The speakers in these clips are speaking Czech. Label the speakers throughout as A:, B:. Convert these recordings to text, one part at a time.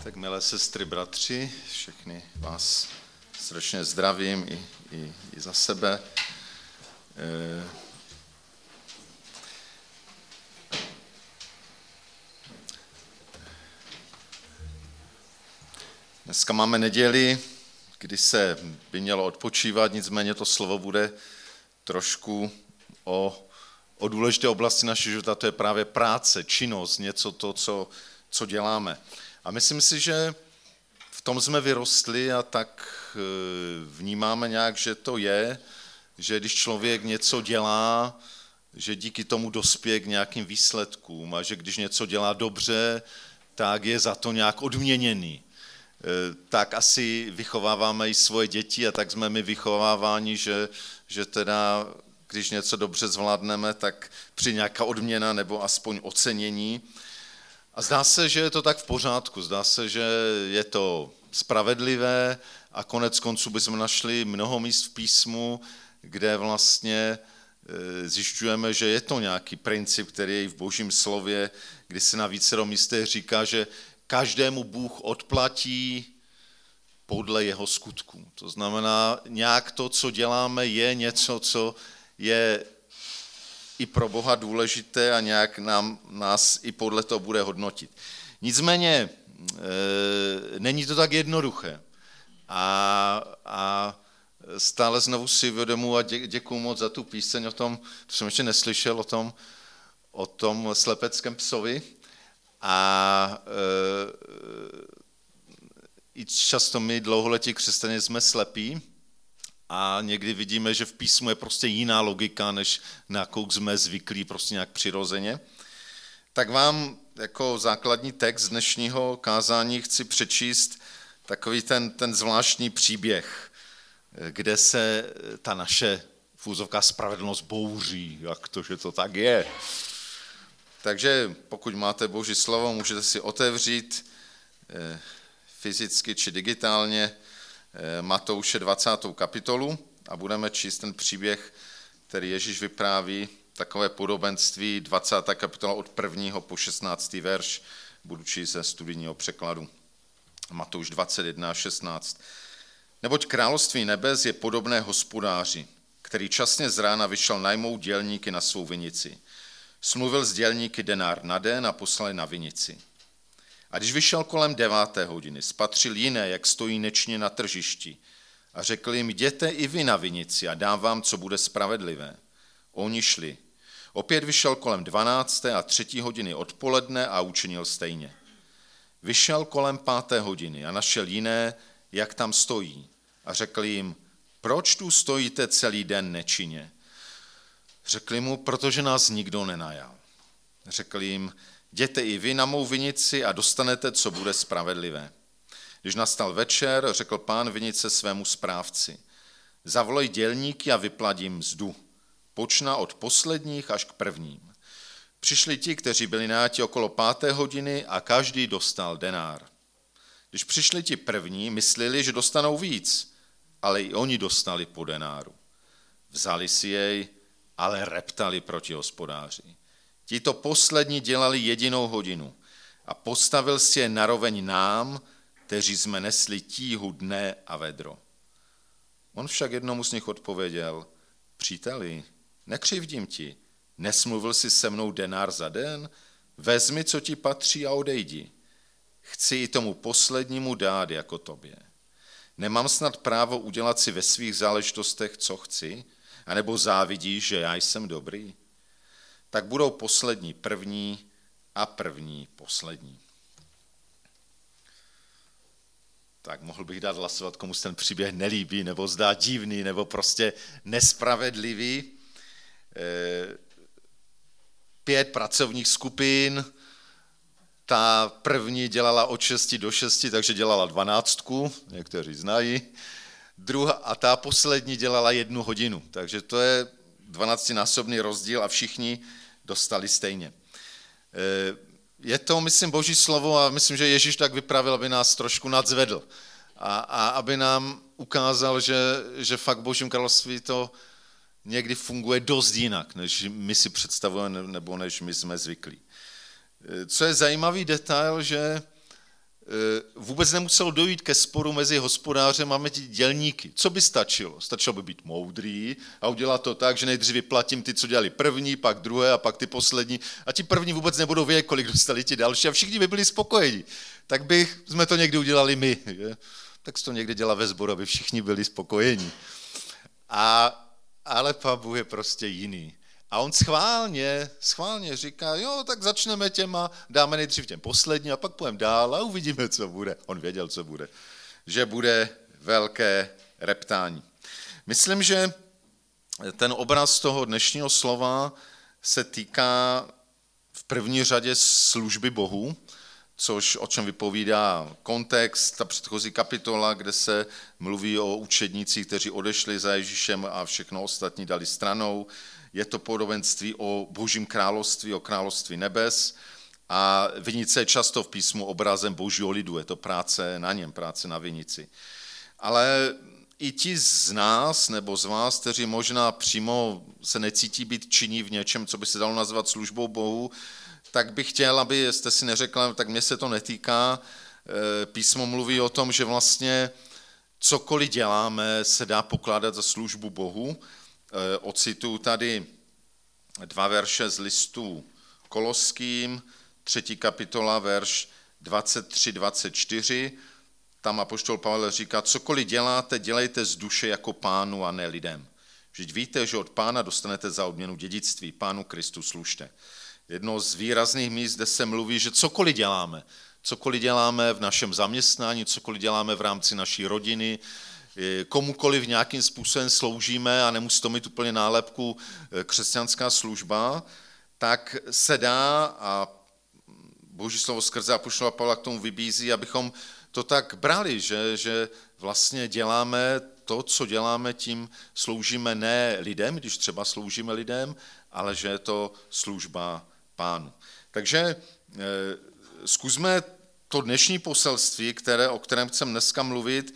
A: Tak milé sestry, bratři, všechny vás srdečně zdravím i za sebe. Dneska máme neděli, kdy se by mělo odpočívat, nicméně to slovo bude trošku o důležité oblasti našeho života, to je právě práce, činnost, něco to, co děláme. A myslím si, že v tom jsme vyrostli a tak vnímáme nějak, že to je, že když člověk něco dělá, že díky tomu dospěje k nějakým výsledkům a že když něco dělá dobře, tak je za to nějak odměněný. Tak asi vychováváme i svoje děti a tak jsme my vychováváni, že teda, když něco dobře zvládneme, tak při nějaká odměna nebo aspoň ocenění. A zdá se, že je to tak v pořádku, zdá se, že je to spravedlivé a konec konců bychom našli mnoho míst v písmu, kde vlastně zjišťujeme, že je to nějaký princip, který je i v Božím slově, kdy se na vícero místech říká, že každému Bůh odplatí podle jeho skutků. To znamená, nějak to, co děláme, je něco, co je i pro Boha důležité a nějak nás i podle toho bude hodnotit. Nicméně není to tak jednoduché. A stále znovu si vědomu a děkuju moc za tu píseň o tom, to jsem ještě neslyšel, o tom slepeckém psovi. A i často my dlouholetí křesťané jsme slepí a někdy vidíme, že v písmu je prostě jiná logika, než na jakou jsme zvyklí prostě nějak přirozeně. Tak vám jako základní text dnešního kázání chci přečíst takový ten zvláštní příběh, kde se ta naše fúzovká spravedlnost bouří, jak to, že to tak je. Takže pokud máte Boží slovo, můžete si otevřít fyzicky či digitálně Matouše 20. kapitolu a budeme číst ten příběh, který Ježíš vypráví, takové podobenství, 20. kapitola od 1. po 16. verš, budu číst ze studijního překladu. Matouš 21 a 16. Neboť království nebes je podobné hospodáři, který časně z rána vyšel najmout dělníky na svou vinici. Smluvil s dělníky denár na den a poslali na vinici. A když vyšel kolem 9. hodiny, spatřil jiné, jak stojí nečně na tržišti a řekl jim, jděte i vy na vinici a dám vám, co bude spravedlivé. Oni šli. Opět vyšel kolem 12. a 3. hodiny odpoledne a učinil stejně. Vyšel kolem 5. hodiny a našel jiné, jak tam stojí a řekl jim, proč tu stojíte celý den nečinně? Řekli mu, protože nás nikdo nenajal. Řekl jim, jděte i vy na mou vinici a dostanete, co bude spravedlivé. Když nastal večer, řekl pán vinice svému správci, zavolej dělníky a vyplať jim mzdu. Počna od posledních až k prvním. Přišli ti, kteří byli najati okolo 5. hodiny a každý dostal denár. Když přišli ti první, mysleli, že dostanou víc, ale i oni dostali po denáru. Vzali si jej, ale reptali proti hospodáři. Tito poslední dělali jedinou hodinu a postavil si je naroveň nám, kteří jsme nesli tíhu dne a vedro. On však jednomu z nich odpověděl, příteli, nekřivdím ti, nesmluvil jsi se mnou denár za den, vezmi, co ti patří a odejdi. Chci i tomu poslednímu dát jako tobě. Nemám snad právo udělat si ve svých záležitostech, co chci, anebo závidíš, že já jsem dobrý? Tak budou poslední první a první poslední. Tak mohl bych dát hlasovat, komu se ten příběh nelíbí, nebo zdá divný, nebo prostě nespravedlivý. 5 pracovních skupin, ta první dělala od 6 do 6, takže dělala 12, někteří znají. A ta poslední dělala 1 hodinu, takže to je 12násobný rozdíl a všichni dostali stejně. Je to, myslím, Boží slovo a myslím, že Ježíš tak vypravil, aby nás trošku nadzvedl a aby nám ukázal, že fakt v Božím království to někdy funguje dost jinak, než my si představujeme nebo než my jsme zvyklí. Co je zajímavý detail, že vůbec nemuselo dojít ke sporu mezi hospodářem a mezi dělníky. Co by stačilo? Stačilo by být moudrý a udělat to tak, že nejdřív vyplatím ty, co dělali první, pak druhé a pak ty poslední. A ti první vůbec nebudou vědět, kolik dostali ti další a všichni by byli spokojeni. Tak jsme to někdy udělali my. Že? Tak se to někdy dělá ve sboru, aby všichni byli spokojeni. Ale Pán Bůh je prostě jiný. A on schválně říká, jo, tak začneme těma, dáme nejdřív těm poslední a pak půjdeme dál a uvidíme, co bude. On věděl, co bude. Že bude velké reptání. Myslím, že ten obraz toho dnešního slova se týká v první řadě služby Bohu, o čem vypovídá kontext, ta předchozí kapitola, kde se mluví o učednících, kteří odešli za Ježíšem a všechno ostatní dali stranou. Je to podobenství o Božím království, o království nebes a vinice je často v písmu obrazem Božího lidu, je to práce na něm, práce na vinici. Ale i ti z nás nebo z vás, kteří možná přímo se necítí být činní v něčem, co by se dalo nazvat službou Bohu, tak bych chtěl, abyste si neřekla, tak mě se to netýká. Písmo mluví o tom, že vlastně cokoliv děláme, se dá pokládat za službu Bohu. Ocituju tady 2 verše z listu Koloským, 3. kapitola, verš 23-24. Tam apoštol Pavel říká, cokoliv děláte, dělejte z duše jako Pánu a ne lidem. Vždyť víte, že od Pána dostanete za odměnu dědictví, Pánu Kristu služte. Jedno z výrazných míst, kde se mluví, že cokoliv děláme v našem zaměstnání, cokoliv děláme v rámci naší rodiny, komukoliv nějakým způsobem sloužíme a nemusí to mít úplně nálepku křesťanská služba, tak se dá a Boží slovo skrze apoštola Pavla k tomu vybízí, abychom to tak brali, že vlastně děláme to, co děláme, tím sloužíme ne lidem, když třeba sloužíme lidem, ale že je to služba Pánu. Takže zkusme to dnešní poselství, o kterém chcem dneska mluvit,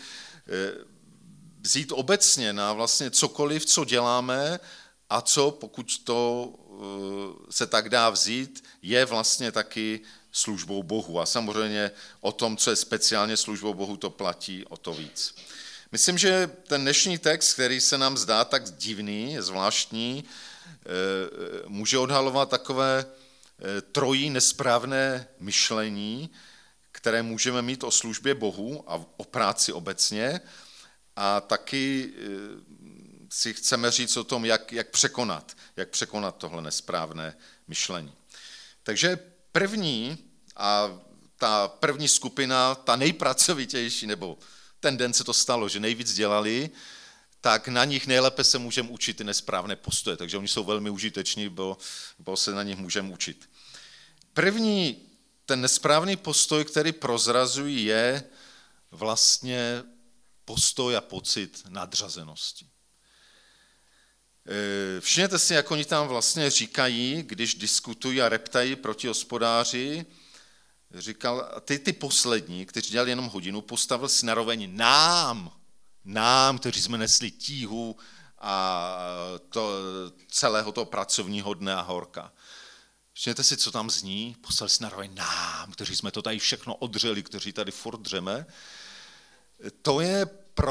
A: vzít obecně na vlastně cokoliv, co děláme a co, pokud to se tak dá vzít, je vlastně taky službou Bohu. A samozřejmě o tom, co je speciálně službou Bohu, to platí o to víc. Myslím, že ten dnešní text, který se nám zdá tak divný, zvláštní, může odhalovat takové trojí nesprávné myšlení, které můžeme mít o službě Bohu a o práci obecně. A taky si chceme říct o tom, jak překonat tohle nesprávné myšlení. Takže ta první skupina, ta nejpracovitější, nebo ten den se to stalo, že nejvíc dělali, tak na nich nejlépe se můžeme učit ty nesprávné postoje, takže oni jsou velmi užiteční, bo se na nich můžeme učit. První, ten nesprávný postoj, který prozrazují, je vlastně postoj a pocit nadřazenosti. Všimněte si, jak oni tam vlastně říkají, když diskutují a reptají proti hospodáři, říkal, ty poslední, kteří dělali jenom hodinu, postavil si naroveň nám, kteří jsme nesli tíhu a celého toho pracovního dne a horka. Všimněte si, co tam zní, postavil si naroveň nám, kteří jsme to tady všechno odřeli, kteří tady furt dřeme. To je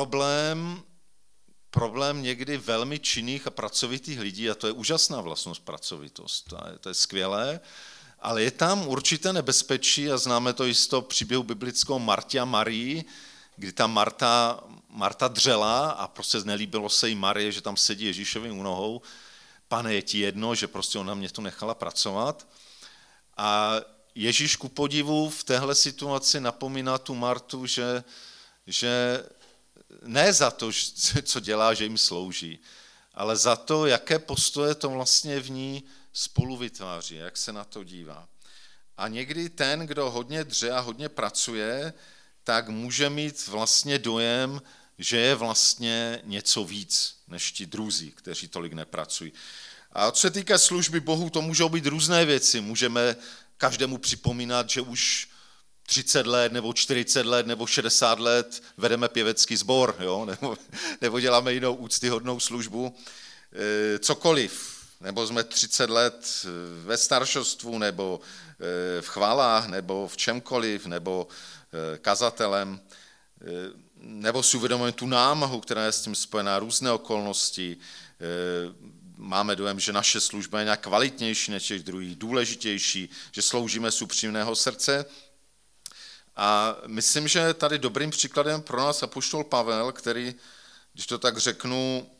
A: problém někdy velmi činných a pracovitých lidí a to je úžasná vlastnost pracovitost, to je skvělé, ale je tam určité nebezpečí a známe to i z toho příběhu biblického Martě a Marii, kdy tam Marta dřela a prostě znelíbilo se jí Marie, že tam sedí Ježíšovým u nohou. Pane, je ti jedno, že prostě ona mě tu nechala pracovat. A Ježíš ku podivu v téhle situaci napomíná tu Martu, že ne za to, co dělá, že jim slouží, ale za to, jaké postoje to vlastně v ní spolu vytváří, jak se na to dívá. A někdy ten, kdo hodně dře a hodně pracuje, tak může mít vlastně dojem, že je vlastně něco víc než ti druzí, kteří tolik nepracují. A co se týká služby Bohu, to můžou být různé věci. Můžeme každému připomínat, že už 30 let, nebo 40 let, nebo 60 let vedeme pěvecký sbor, jo? Nebo děláme jinou úctyhodnou službu. Cokoliv. Nebo jsme 30 let ve staršostvu, nebo v chválách, nebo v čemkoliv, nebo kazatelem, nebo si uvědomujeme tu námahu, která je s tím spojená, různé okolnosti, máme dojem, že naše služba je nějak kvalitnější než těch druhých, důležitější, že sloužíme z upřímného srdce. A myslím, že tady dobrým příkladem pro nás apoštol Pavel, který, když to tak řeknu,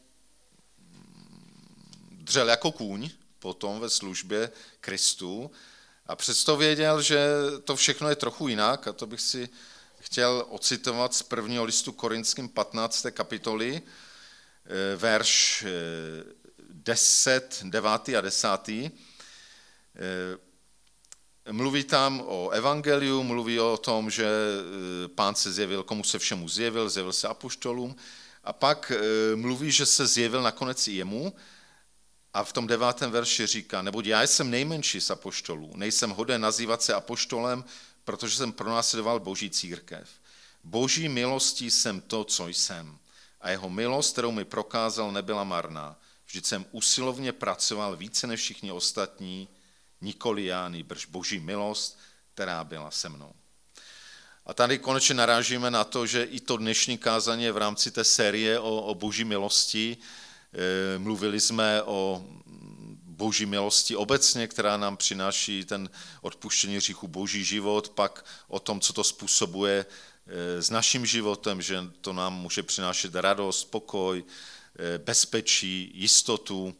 A: dřel jako kůň potom ve službě Kristu a přesto věděl, že to všechno je trochu jinak, a to bych si chtěl ocitovat z prvního listu Korinským 15. kapitoly, verš 10, 9 a 10. Mluví tam o evangeliu, mluví o tom, že Pán se zjevil, komu se všemu zjevil se apoštolům, a pak mluví, že se zjevil nakonec i jemu, a v tom 9. verši říká, neboť já jsem nejmenší z apoštolů, nejsem hoden nazývat se apoštolem, protože jsem pronásledoval Boží církev. Boží milostí jsem to, co jsem. A jeho milost, kterou mi prokázal, nebyla marná. Vždyť jsem usilovně pracoval více než všichni ostatní, nikoli já, nýbrž Boží milost, která byla se mnou. A tady konečně narážíme na to, že i to dnešní kázání je v rámci té série o Boží milosti. Mluvili jsme o Boží milosti obecně, která nám přináší ten odpuštění hříchu, Boží život, pak o tom, co to způsobuje s naším životem, že to nám může přinášet radost, pokoj, bezpečí, jistotu,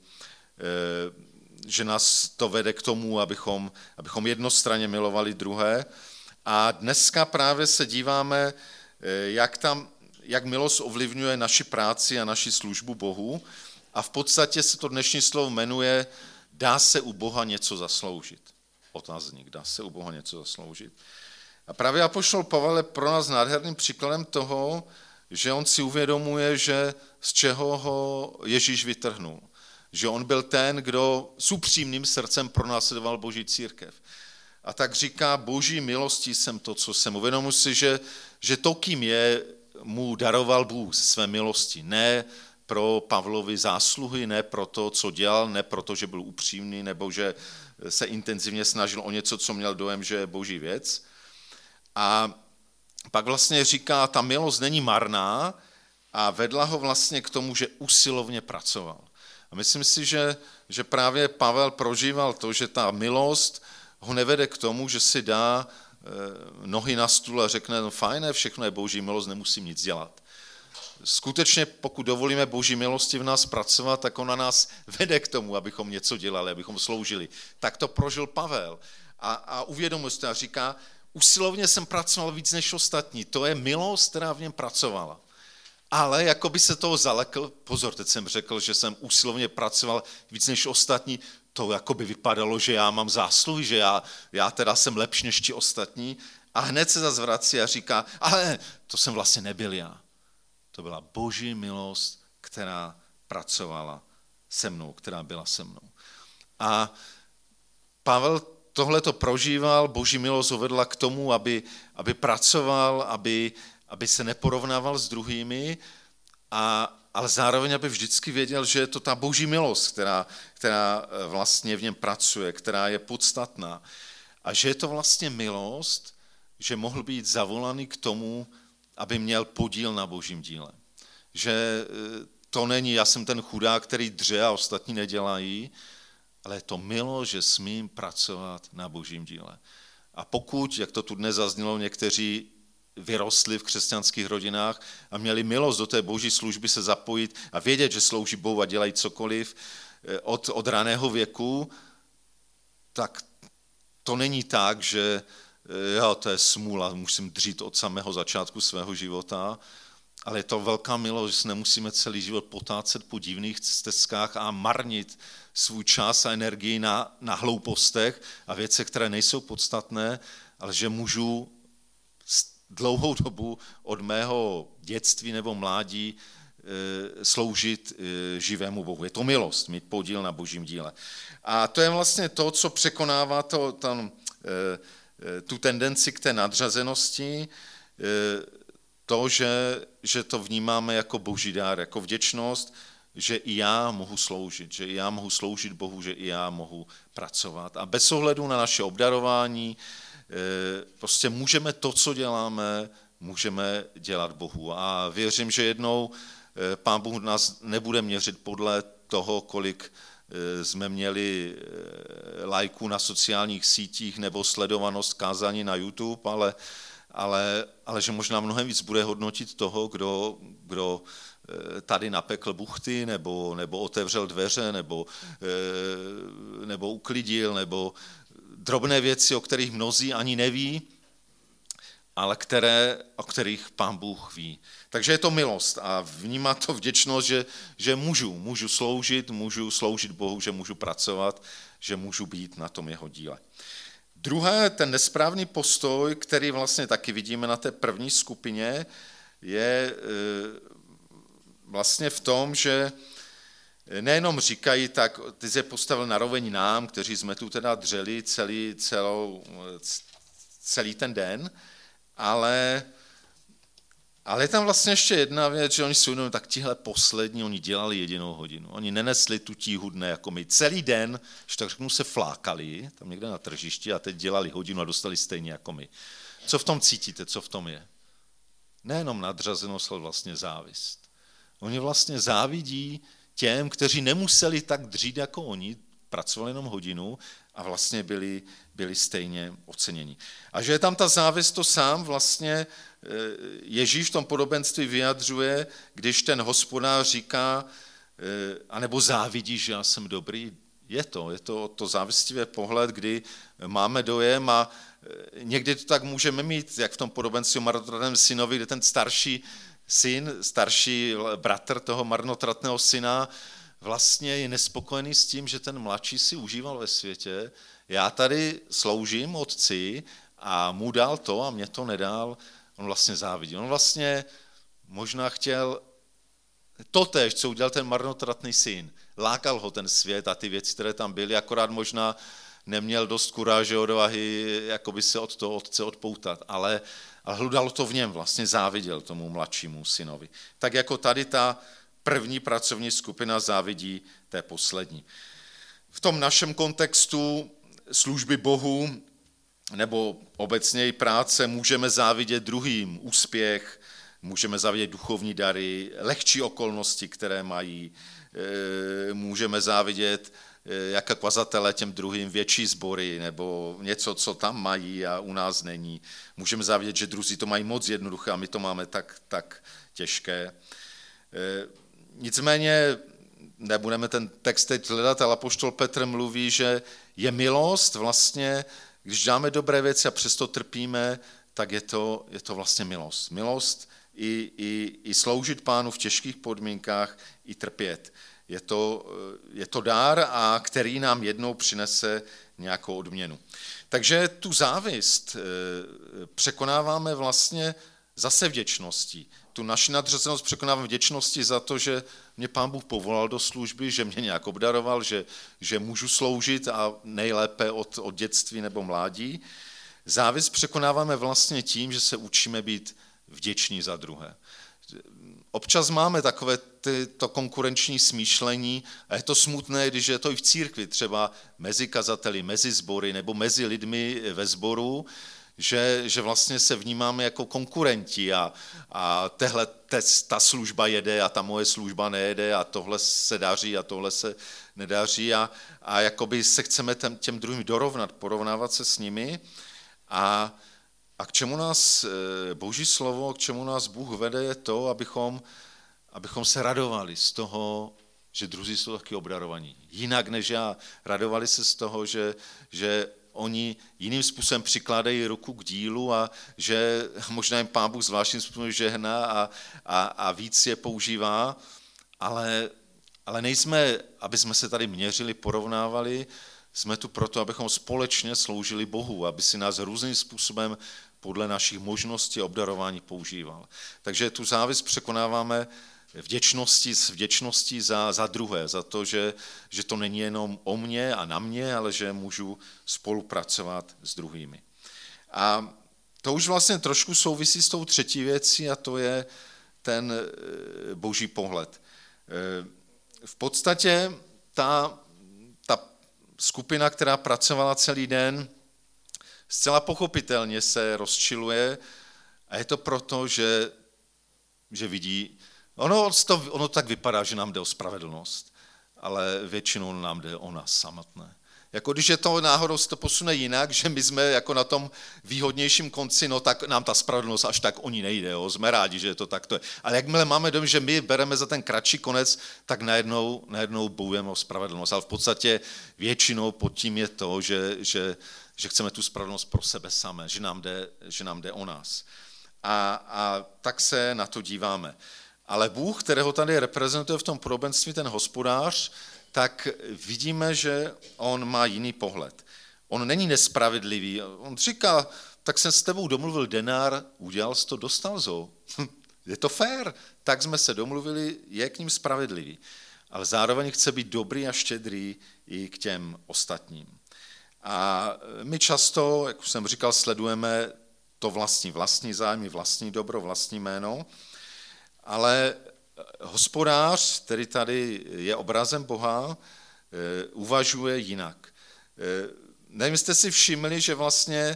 A: že nás to vede k tomu, abychom jednostranně milovali druhé. A dneska právě se díváme, jak milost ovlivňuje naši práci a naši službu Bohu. A v podstatě se to dnešní slovo jmenuje dá se u Boha něco zasloužit. Otazník, dá se u Boha něco zasloužit. A právě apoštol Pavel je pro nás nádherným příkladem toho, že on si uvědomuje, že z čeho ho Ježíš vytrhnul. Že on byl ten, kdo s upřímným srdcem pronásledoval Boží církev. A tak říká, Boží milostí jsem to, co jsem. Uvědomuji si, že to, kým je, mu daroval Bůh ze své milosti. Ne pro Pavlovy zásluhy, ne pro to, co dělal, ne proto, že byl upřímný, nebo že se intenzivně snažil o něco, co měl dojem, že je Boží věc. A pak vlastně říká, ta milost není marná a vedla ho vlastně k tomu, že usilovně pracoval. A myslím si, že právě Pavel prožíval to, že ta milost ho nevede k tomu, že si dá nohy na stůl a řekne, no fajné, všechno je Boží milost, nemusím nic dělat. Skutečně, pokud dovolíme Boží milosti v nás pracovat, tak ona nás vede k tomu, abychom něco dělali, abychom sloužili. Tak to prožil Pavel. A uvědomil si to a říká, usilovně jsem pracoval víc než ostatní. To je milost, která v něm pracovala. Ale jako by se toho zalekl, pozor, teď jsem řekl, že jsem usilovně pracoval víc než ostatní, to jako by vypadalo, že já mám zásluhy, že já teda jsem lepší než ti ostatní. A hned se zase vrací a říká, ale to jsem vlastně nebyl já. To byla Boží milost, která pracovala se mnou, která byla se mnou. A Pavel tohleto prožíval, Boží milost ho vedla k tomu, aby pracoval, aby se neporovnával s druhými, ale zároveň, aby vždycky věděl, že je to ta Boží milost, která vlastně v něm pracuje, která je podstatná. A že je to vlastně milost, že mohl být zavolaný k tomu, aby měl podíl na Božím díle. Že to není, já jsem ten chudák, který dře a ostatní nedělají, ale je to milost, že smím pracovat na Božím díle. A pokud, jak to tu dnes zaznělo, někteří vyrostli v křesťanských rodinách a měli milost do té Boží služby se zapojit a vědět, že slouží Bohu a dělají cokoliv od raného věku, tak to není tak, že to je smůla, musím dřít od samého začátku svého života, ale je to velká milost, že se nemusíme celý život potácet po divných stezkách a marnit svůj čas a energii na hloupostech a věcech, které nejsou podstatné, ale že můžu dlouhou dobu od mého dětství nebo mládí sloužit živému Bohu. Je to milost, mít podíl na Božím díle. A to je vlastně to, co překonává tu tendenci k té nadřazenosti, to, že to vnímáme jako Boží dár, jako vděčnost, že i já mohu sloužit, že i já mohu sloužit Bohu, že i já mohu pracovat. A bez ohledu na naše obdarování, prostě můžeme to, co děláme, můžeme dělat Bohu. A věřím, že jednou Pán Bůh nás nebude měřit podle toho, kolik jsme měli lajků na sociálních sítích nebo sledovanost kázání na YouTube, ale že možná mnohem víc bude hodnotit toho, kdo tady napekl buchty, nebo otevřel dveře, nebo uklidil, nebo drobné věci, o kterých mnozí ani neví, ale o kterých Pán Bůh ví. Takže je to milost a vnímá to vděčnost, že můžu sloužit Bohu, že můžu pracovat, že můžu být na tom jeho díle. Druhé, ten nesprávný postoj, který vlastně taky vidíme na té první skupině, je vlastně v tom, že nejenom říkají, tak ty se postavil na roveň nám, kteří jsme tu teda dřeli celý ten den, ale je tam vlastně ještě jedna věc, že oni si uvědomují, tak tihle poslední, oni dělali 1 hodinu. Oni nenesli tu tíhu dne jako my. Celý den, že tak řeknu, se flákali tam někde na tržišti a teď dělali 1 hodinu a dostali stejně jako my. Co v tom cítíte, co v tom je? Nejenom nadřazenost, ale vlastně závist. Oni vlastně závidí těm, kteří nemuseli tak dřít jako oni, pracovali jenom 1 hodinu a vlastně byli stejně oceněni. A že je tam ta závist, to sám vlastně Ježíš v tom podobenství vyjadřuje, když ten hospodář říká, anebo závidí, že já jsem dobrý. Je to závistivý pohled, kdy máme dojem a někdy to tak můžeme mít, jak v tom podobenství o marnotratném synovi, kde ten starší bratr toho marnotratného syna vlastně je nespokojený s tím, že ten mladší si užíval ve světě. Já tady sloužím otci a mu dal to a mě to nedal. On vlastně závidí. On vlastně možná chtěl totéž, co udělal ten marnotratný syn. Lákal ho ten svět a ty věci, které tam byly, akorát možná neměl dost kuráže, odvahy, jakoby se od toho otce odpoutat, ale hludalo to v něm, vlastně záviděl tomu mladšímu synovi. Tak jako tady ta první pracovní skupina závidí té poslední. V tom našem kontextu služby Bohu nebo obecně i práce můžeme závidět druhým úspěch, můžeme závidět duchovní dary, lehčí okolnosti, které mají, můžeme závidět jako kazatelé těm druhým větší sbory nebo něco, co tam mají a u nás není. Můžeme závidět, že druzí to mají moc jednoduché a my to máme tak těžké. Nicméně nebudeme ten text teď hledat, ale apoštol Petr mluví, že je milost vlastně, když děláme dobré věci a přesto trpíme, tak je to vlastně milost. Milost i sloužit Pánu v těžkých podmínkách, i trpět. Je to dár, a který nám jednou přinese nějakou odměnu. Takže tu závist překonáváme vlastně zase vděčností. Tu naši nadřazenost překonávám vděčností za to, že mě Pán Bůh povolal do služby, že mě nějak obdaroval, že můžu sloužit a nejlépe od dětství nebo mládí. Závist překonáváme vlastně tím, že se učíme být vděční za druhé. Občas máme takové to konkurenční smýšlení a je to smutné, když je to i v církvi, třeba mezi kazateli, mezi sbory nebo mezi lidmi ve sboru, že vlastně se vnímáme jako konkurenti a ta služba jede a ta moje služba nejede a tohle se daří a tohle se nedaří a jakoby se chceme těm druhým dorovnat, porovnávat se s nimi a k čemu nás Boží slovo, k čemu nás Bůh vede, je to, abychom se radovali z toho, že druzí jsou taky obdarovaní. Jinak než já. Radovali se z toho, že oni jiným způsobem přikládají ruku k dílu a že možná jim Pán Bůh zvláštním způsobem žehná a víc je používá, ale nejsme, aby jsme se tady měřili, porovnávali, jsme tu proto, abychom společně sloužili Bohu, aby si nás různým způsobem podle našich možností a obdarování používal. Takže tu závist překonáváme vděčností za druhé, za to, že to není jenom o mně a na mě, ale že můžu spolupracovat s druhými. A to už vlastně trošku souvisí s tou třetí věcí a to je ten Boží pohled. V podstatě ta skupina, která pracovala celý den, Zcela pochopitelně se rozčiluje a je to proto, že vidí, ono tak vypadá, že nám jde o spravedlnost, ale většinou nám jde o nás samotné. Jako když je to náhodou se to posune jinak, že my jsme jako na tom výhodnějším konci, no tak nám ta spravedlnost až tak o ní nejde, jo? Jsme rádi, že je to takto. Ale jakmile máme dom, že my bereme za ten kratší konec, tak najednou bojujeme o spravedlnost. Ale v podstatě většinou pod tím je to, že chceme tu spravedlnost pro sebe samé, že nám jde o nás. A tak se na to díváme. Ale Bůh, kterého tady reprezentuje v tom podobenství ten hospodář, tak vidíme, že on má jiný pohled. On není nespravedlivý. On říká, tak jsem s tebou domluvil denár, udělal jsi to, dostal jsi ho. Je to fér. Tak jsme se domluvili, je k ním spravedlivý. Ale zároveň chce být dobrý a štědrý i k těm ostatním. A my často, jak už jsem říkal, sledujeme to vlastní zájmy, vlastní dobro, vlastní jméno, ale hospodář, který tady je obrazem Boha, uvažuje jinak. Nevím, jste si všimli, že vlastně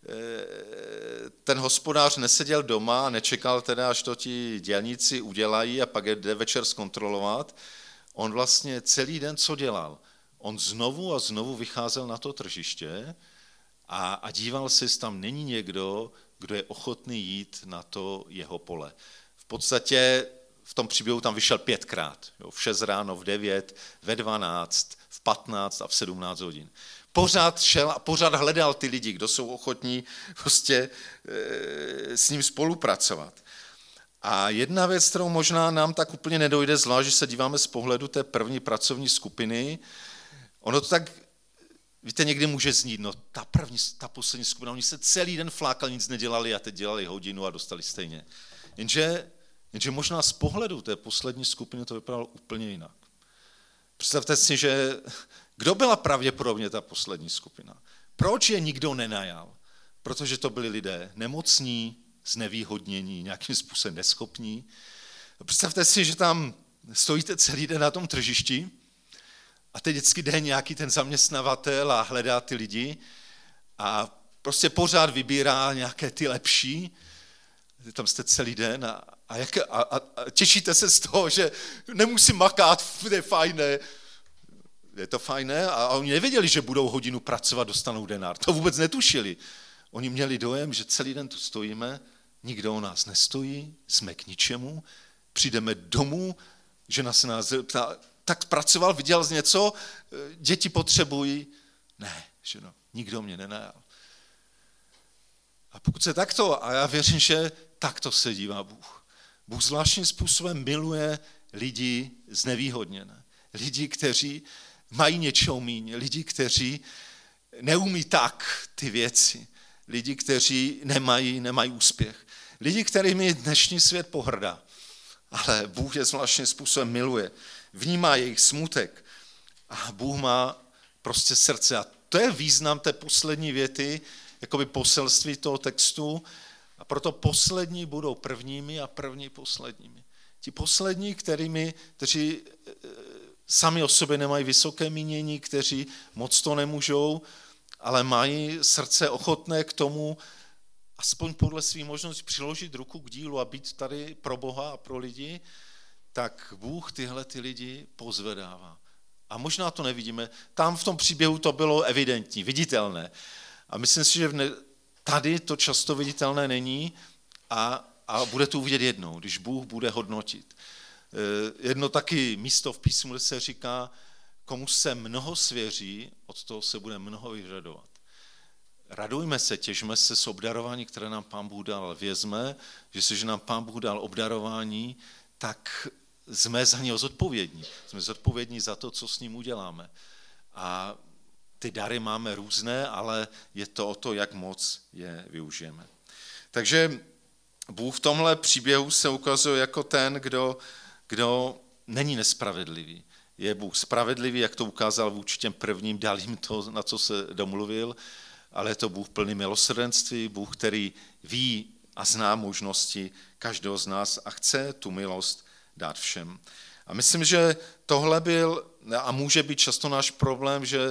A: ten hospodář neseděl doma a nečekal teda, až to ti dělníci udělají a pak je jde večer zkontrolovat. On vlastně celý den co dělal? On znovu a znovu vycházel na to tržiště a díval se, jestli tam není někdo, kdo je ochotný jít na to jeho pole. V podstatě v tom příběhu tam vyšel 5krát. V 6 ráno, v 9, ve 12, v 15 a v 17 hodin. Pořád šel a pořád hledal ty lidi, kdo jsou ochotní prostě s ním spolupracovat. A jedna věc, kterou možná nám tak úplně nedojde, zvlášť, že se díváme z pohledu té první pracovní skupiny, ono to tak, víte, někdy může znít, no ta poslední skupina, oni se celý den flákali, nic nedělali a teď dělali hodinu a dostali stejně. Jenže možná z pohledu té poslední skupiny to vypadalo úplně jinak. Představte si, že kdo byla pravděpodobně ta poslední skupina? Proč je nikdo nenajal? Protože to byli lidé nemocní, znevýhodnění, nějakým způsobem neschopní. Představte si, že tam stojíte celý den na tom tržišti a teď vždycky jde nějaký ten zaměstnavatel a hledá ty lidi a prostě pořád vybírá nějaké ty lepší. Tam jste celý den a těšíte se z toho, že nemusím makat, je fajné. Je to fajné a oni nevěděli, že budou hodinu pracovat, dostanou denár. To vůbec netušili. Oni měli dojem, že celý den tu stojíme, nikdo o nás nestojí, jsme k ničemu, přijdeme domů, žena se nás ptá, tak pracoval, viděl jsi něco, děti potřebují. Ne, ženo, nikdo mě nenajal. A pokud se takto, a já věřím, že takto se dívá Bůh. Bůh zvláštním způsobem miluje lidi znevýhodněné. Lidi, kteří mají něčeho míň, lidi, kteří neumí tak ty věci, lidi, kteří nemají úspěch, lidi, kterými dnešní svět pohrdá. Ale Bůh je zvláštním způsobem miluje, vnímá jejich smutek a Bůh má prostě srdce. A to je význam té poslední věty, jakoby poselství toho textu, a proto poslední budou prvními a první posledními. Ti poslední, kteří sami o sobě nemají vysoké mínění, kteří moc to nemůžou, ale mají srdce ochotné k tomu, aspoň podle svých možností přiložit ruku k dílu a být tady pro Boha a pro lidi, tak Bůh tyhle ty lidi pozvedává. A možná to nevidíme. Tam v tom příběhu to bylo evidentní, viditelné. A myslím si, že tady to často viditelné není a bude to uvidět jednou, když Bůh bude hodnotit. Jedno taky místo v písmu, kde se říká, komu se mnoho svěří, od toho se bude mnoho vyžadovat. Radujme se, těžme se z obdarování, které nám Pán Bůh dal. Vězme, že se, že nám Pán Bůh dal obdarování, tak jsme za něho zodpovědní. Jsme zodpovědní za to, co s ním uděláme. A ty dary máme různé, ale je to o to, jak moc je využijeme. Takže Bůh v tomhle příběhu se ukazuje jako ten, kdo není nespravedlivý. Je Bůh spravedlivý, jak to ukázal vůči těm prvním, dal jim to, na co se domluvil, ale je to Bůh plný milosrdenství, Bůh, který ví a zná možnosti každého z nás a chce tu milost dát všem. A myslím, že tohle byl a může být často náš problém, že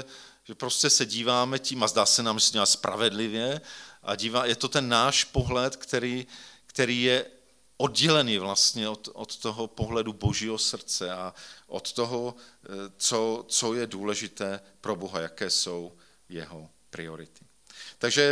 A: Že prostě se díváme tím a zdá se nám, že se dělá spravedlivě a je to ten náš pohled, který je oddělený vlastně od toho pohledu Božího srdce a od toho, co je důležité pro Boha, jaké jsou jeho priority. Takže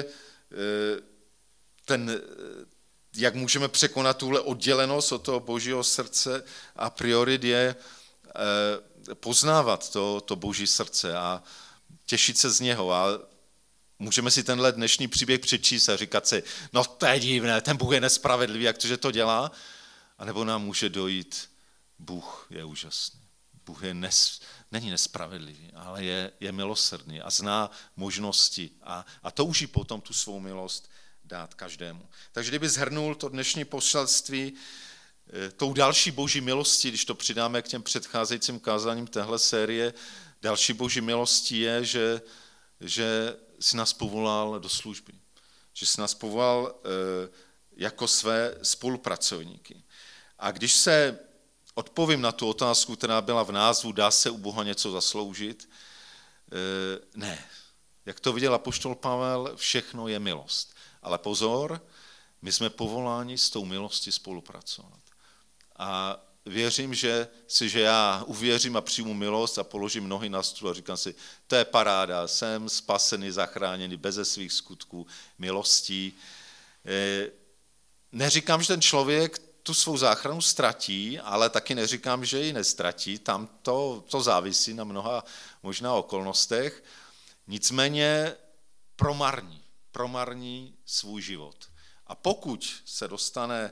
A: jak můžeme překonat tuhle oddělenost od toho Božího srdce a priorit je poznávat to Boží srdce a těšit se z něho. A můžeme si tenhle dnešní příběh přečíst a říkat si, no to je divné, ten Bůh je nespravedlivý, jak to, že to dělá? A nebo nám může dojít, Bůh je úžasný. Bůh není nespravedlivý, ale je milosrdný a zná možnosti a touží potom tu svou milost dát každému. Takže kdyby shrnul to dnešní poselství, tou další boží milostí, když to přidáme k těm předcházejícím kázáním téhle série, další boží milostí je, že si nás povolal do služby. Že si nás povolal jako své spolupracovníky. A když se odpovím na tu otázku, která byla v názvu, dá se u Boha něco zasloužit? Ne. Jak to viděl apoštol Pavel, všechno je milost. Ale pozor, my jsme povoláni s tou milostí spolupracovat. A věřím, že já uvěřím a přijmu milost a položím nohy na stůl a říkám si, to je paráda, jsem spasený, zachráněný beze svých skutků, milostí. Neříkám, že ten člověk tu svou záchranu ztratí, ale taky neříkám, že ji nestratí, tam to závisí na mnoha možná okolnostech, nicméně promarní svůj život. A pokud se dostane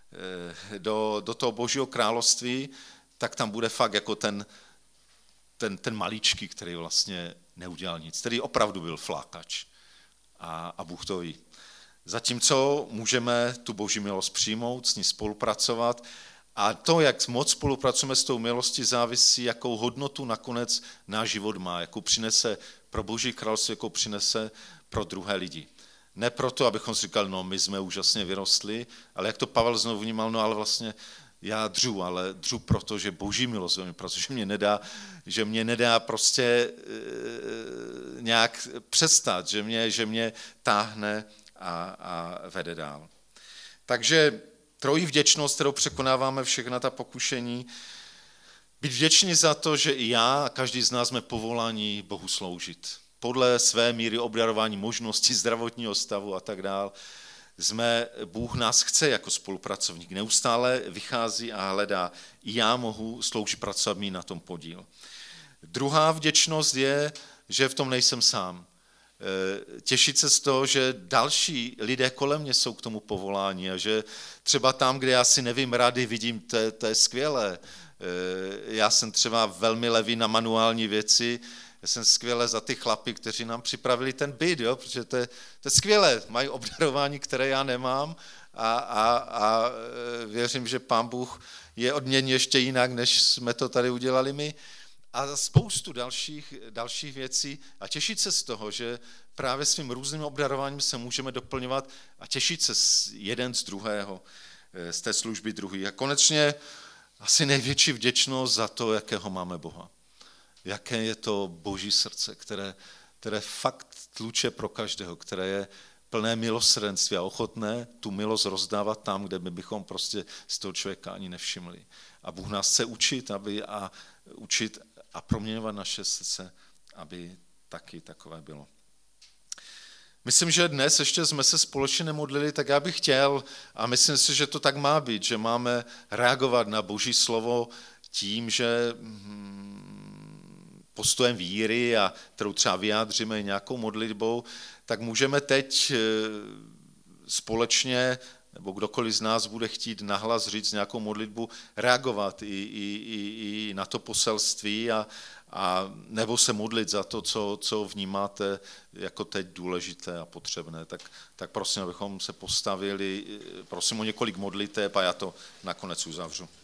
A: do toho Božího království, tak tam bude fakt jako ten maličký, který vlastně neudělal nic, který opravdu byl flákač. A Bůh to ví. Zatímco můžeme tu Boží milost přijmout, s ní spolupracovat a to, jak moc spolupracujeme s tou milostí, závisí, jakou hodnotu nakonec náš život má, jakou přinese pro Boží království, jakou přinese pro druhé lidi. Ne proto, abychom si říkali, no my jsme úžasně vyrostli, ale jak to Pavel znovu vnímal, no ale vlastně já dřu proto, že Boží milost ve mě, protože mě nedá prostě nějak přestat, že mě táhne a vede dál. Takže trojí vděčnost, kterou překonáváme všechna ta pokušení, být vděční za to, že i já a každý z nás jsme povoláni Bohu sloužit. Podle své míry obdarování možností, zdravotního stavu a tak dál. Bůh nás chce jako spolupracovník, neustále vychází a hledá. I já mohu sloužit, pracovat, mít na tom podíl. Druhá vděčnost je, že v tom nejsem sám. Těšit se z toho, že další lidé kolem mě jsou k tomu povolání a že třeba tam, kde já si nevím rady, vidím, to je skvělé. Já jsem třeba velmi levý na manuální věci, já jsem skvěle za ty chlapy, kteří nám připravili ten byt, jo, protože to je skvělé, mají obdarování, které já nemám a věřím, že Pán Bůh je odmění ještě jinak, než jsme to tady udělali my. A spoustu dalších věcí a těšit se z toho, že právě svým různým obdarováním se můžeme doplňovat a těšit se jeden z druhého, z té služby druhý. A konečně asi největší vděčnost za to, jakého máme Boha. Jaké je to Boží srdce, které fakt tluče pro každého, které je plné milosrdenství a ochotné tu milost rozdávat tam, kde my bychom prostě z toho člověka ani nevšimli. A Bůh nás chce učit a proměňovat naše srdce, aby taky takové bylo. Myslím, že dnes ještě jsme se společně nemodlili, tak já bych chtěl, a myslím si, že to tak má být, že máme reagovat na Boží slovo tím, že postojem víry, a kterou třeba vyjádříme nějakou modlitbou, tak můžeme teď společně, nebo kdokoliv z nás bude chtít nahlas říct nějakou modlitbu, reagovat i na to poselství a nebo se modlit za to, co vnímáte jako teď důležité a potřebné. Tak prosím, abychom se postavili, prosím o několik modliteb a já to nakonec uzavřu.